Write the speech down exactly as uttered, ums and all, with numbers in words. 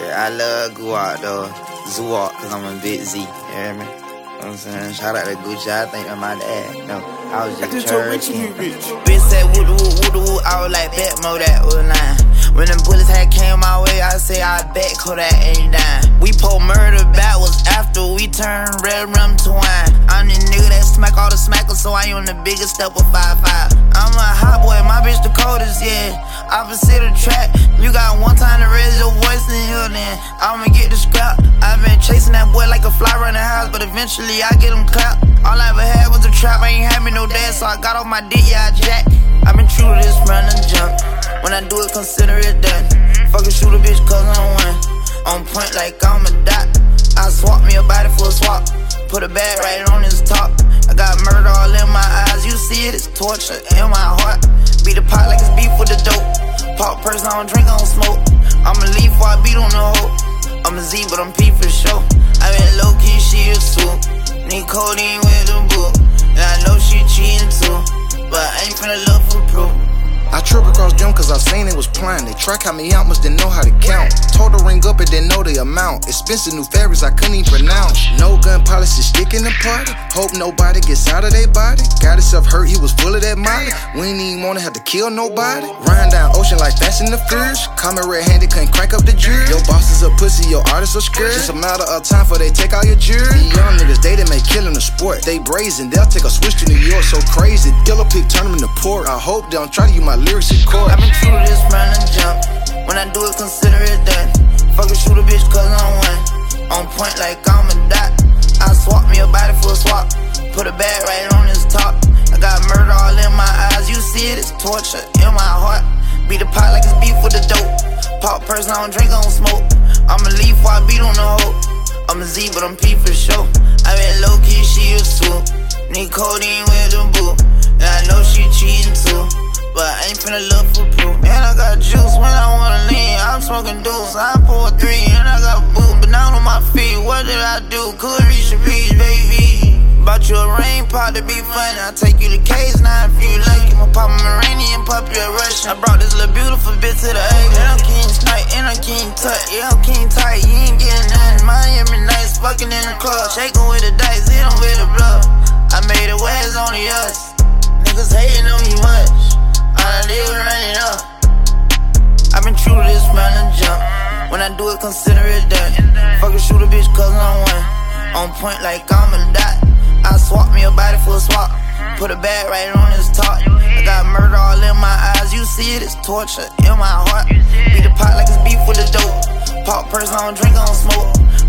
Shit, I love Guap though. Zuwalk, cause I'm a big Z. You hear me? You know what I'm saying? Shout out to Gucci, I think I'm my dad. No, I was just churching. Bitch said woo woo woo woo, I was like bet mo that was lying. When them bullets had came my way, I say I bet Kodak ain't dying. We pull murder backwards after we turn red rum to wine. I'm the nigga that smack all the smackers, so I on the biggest step of five five. I'm a hot boy, my bitch the coldest, yeah. Opposite of track, you got one time to raise your voice in here, then I'ma get the scrap. I've been chasing that boy like a fly around the house, but eventually I get him clapped. All I ever had was a trap, I ain't had me no dad, so I got off my dick, yeah, I jack. I've been true to this run and jump. When I do it, consider it done. Fucking shoot a bitch cause I'm one. On point like I'm a dot. I swap me a body for a swap. Put a bag right on his top. I got murder all in my eyes. You see it, it's torture in my heart. Beat the pot like it's beef with the dope. Pop person, I don't drink, I don't smoke. I'ma leave before I beat on the hoe. I'm a Z, but I'm P for sure. I been low key, she a suit. Need codeine with the book. And I know she cheating too, but I ain't finna look for proof. I trip across them cause I seen they was blind. They try count me out, must didn't know how to count. Told her ring up and didn't know the amount. Expensive new fabrics I couldn't even pronounce. No gun policy stick in the party. Hope nobody gets out of their body. Got himself hurt, he was full of that molly. We ain't even wanna have to kill nobody. Riding down ocean like Fast and the Furious. Coming red-handed, couldn't crank up the jury. Your boss is a pussy, your artists are scared. Just a matter of time for they take all your jewelry. These young niggas, they done make killing a sport. They brazen, they'll take a switch to New York. So crazy, Dilla pick turn them into pork. I hope they don't try to use my lyrics in court. I've been true to this run and jump. When I do it, consider it done. Fucking shoot a bitch cause I'm one. On point like I'm a dot. I swap me a body for a swap. Put a bag right on his top. I got murder all in my eyes. You see it, it's torture in my heart. Beat the pot like it's beef with the dope. Pop person, I don't drink, I don't smoke. I'ma leave before I beat on the hoe. I'm a Z, but I'm P for sure. I been low key, she a suit. Need codeine with the boot. And I know she cheating too, but I ain't finna look for proof. And I got juice when I wanna lean. I'm smoking deuce, I pour three, and I got boot. But now on my feet, what did I do? Could reach the peach, baby. Bought you a rain pot to be funny. I'll take you to K's now if you lucky. I'ma pop a Iranian, pop you a Russian. I brought this little beautiful bitch to the egg. And I'm king snipe, and I'm king tut. Yeah, I'm king tight, you ain't getting nothing. Miami nice, fucking in the club. Shaking with the dice, hit em with the bluff. I made it where it's only us. Niggas hating on me much. All I did was run it up. I've been true to this run and jump. When I do it, consider it done. Fucking shoot a bitch cause I'm one. On point like I'm a dot. I swap me a body for a swap. Put a bag right on his top. I got murder all in my eyes. You see it, it's torture in my heart. Beat the pot like it's beef with the dope. Pop person, I don't drink, I don't smoke.